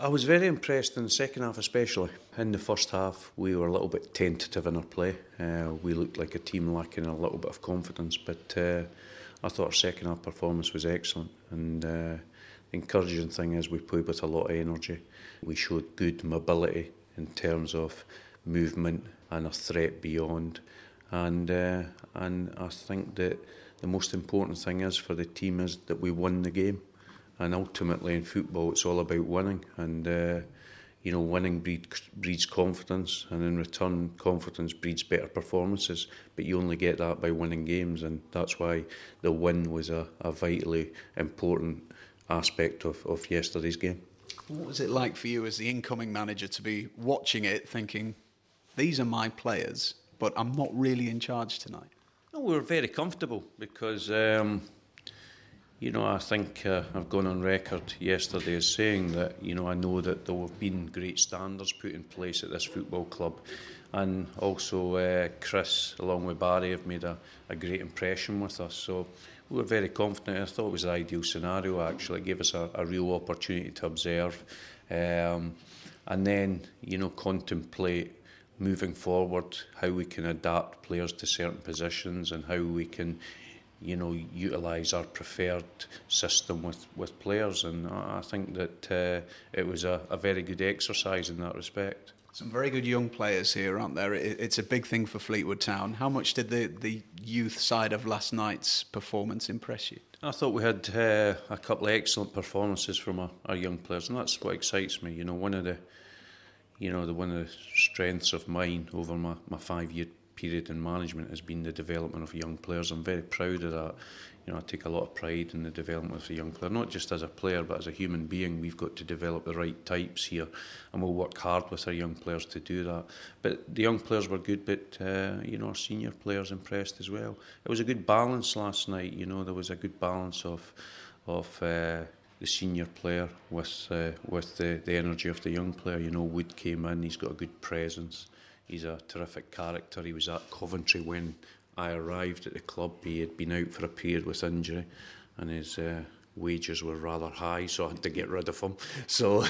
I was very impressed in the second half especially. In the first half we were a little bit tentative in our play. We looked like a team lacking a little bit of confidence, but I thought our second half performance was excellent, and the encouraging thing is we played with a lot of energy. We showed good mobility in terms of movement and a threat beyond, and I think that the most important thing is for the team is that we won the game. And ultimately in football it's all about winning, and winning breeds confidence, and in return confidence breeds better performances, but you only get that by winning games, and that's why the win was a vitally important aspect of yesterday's game. What was it like for you as the incoming manager to be watching it thinking, these are my players, but I'm not really in charge tonight? No, we were very comfortable because I think I've gone on record yesterday as saying that, I know that there have been great standards put in place at this football club, and also Chris, along with Barry, have made a great impression with us. So we were very confident. I thought it was the ideal scenario, actually. It gave us a real opportunity to observe and then, contemplate moving forward how we can adapt players to certain positions and how we can utilise our preferred system with players, and I think that it was a very good exercise in that respect. Some very good young players here, aren't there? It's a big thing for Fleetwood Town. How much did the youth side of last night's performance impress you? I thought we had a couple of excellent performances from our young players, and that's what excites me. One of the strengths of mine over my 5-year period in management has been the development of young players. I'm very proud of that. I take a lot of pride in the development of a young player, not just as a player but as a human being. We've got to develop the right types here, and we'll work hard with our young players to do that. But the young players were good, but our senior players impressed as well. It was a good balance last night. There was a good balance of the senior player with the energy of the young player. Wood came in, he's got a good presence. He's a terrific character. He was at Coventry when I arrived at the club. He had been out for a period with injury, and his wages were rather high, so I had to get rid of him. So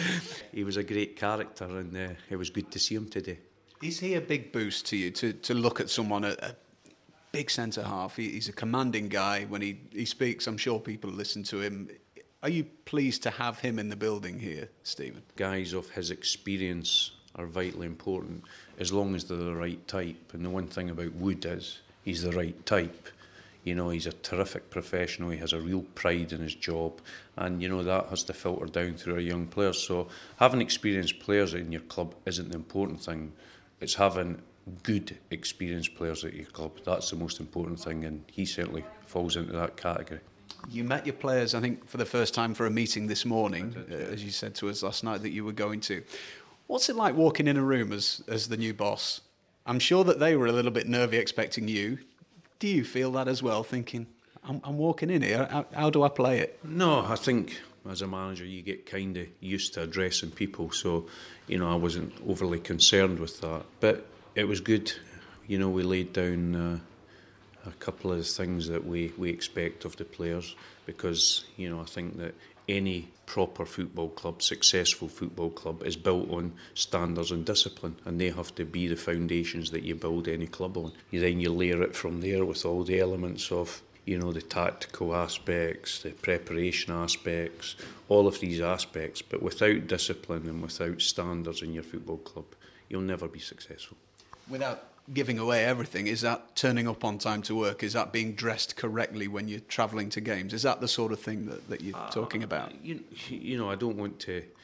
he was a great character, and it was good to see him today. Is he a big boost to you to look at someone, a big centre-half? He's a commanding guy. When he speaks, I'm sure people listen to him. Are you pleased to have him in the building here, Stephen? Guys of his experience are vitally important, as long as they're the right type. And the one thing about Wood is he's the right type. He's a terrific professional. He has a real pride in his job, and that has to filter down through our young players. So having experienced players in your club isn't the important thing. It's having good experienced players at your club. That's the most important thing, and he certainly falls into that category. You met your players, I think, for the first time for a meeting this morning, as you said to us last night that you were going to. What's it like walking in a room as the new boss? I'm sure that they were a little bit nervy expecting you. Do you feel that as well, thinking, I'm walking in here, how do I play it? No, I think as a manager you get kind of used to addressing people, so I wasn't overly concerned with that. But it was good. We laid down a couple of things that we expect of the players, because I think that any proper football club, successful football club, is built on standards and discipline, and they have to be the foundations that you build any club on. Then you layer it from there with all the elements of the tactical aspects, the preparation aspects, all of these aspects. But without discipline and without standards in your football club, you'll never be successful. Without giving away everything, is that turning up on time to work? Is that being dressed correctly when you're travelling to games? Is that the sort of thing that you're talking about? I don't want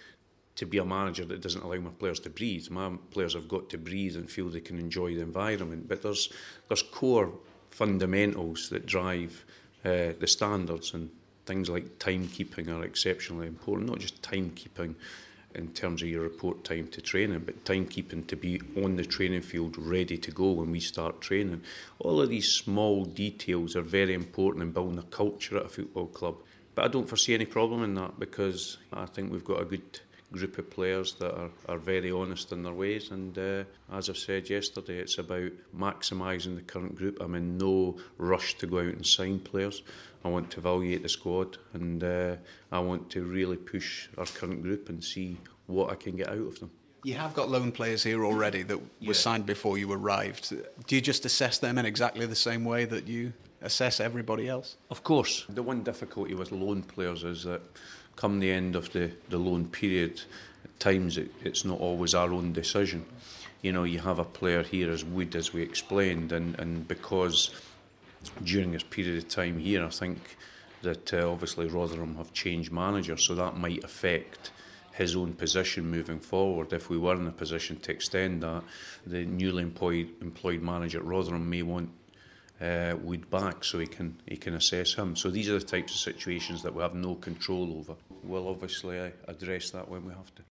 to be a manager that doesn't allow my players to breathe. My players have got to breathe and feel they can enjoy the environment. But there's core fundamentals that drive the standards, and things like timekeeping are exceptionally important. Not just timekeeping in terms of your report time to training, but timekeeping to be on the training field ready to go when we start training. All of these small details are very important in building a culture at a football club. But I don't foresee any problem in that, because I think we've got a good group of players that are very honest in their ways, and as I've said yesterday, it's about maximising the current group. I'm in no rush to go out and sign players. I want to evaluate the squad, and I want to really push our current group and see what I can get out of them. You have got loan players here already that were signed before you arrived. Do you just assess them in exactly the same way that you assess everybody else? Of course. The one difficulty with loan players is that come the end of the loan period, at times it's not always our own decision. You know, you have a player here as Wood, as we explained, and because during this period of time here, I think that obviously Rotherham have changed manager, so that might affect his own position moving forward. If we were in a position to extend that, the newly employed manager at Rotherham may want Wood back so he can assess him. So these are the types of situations that we have no control over. We'll obviously address that when we have to.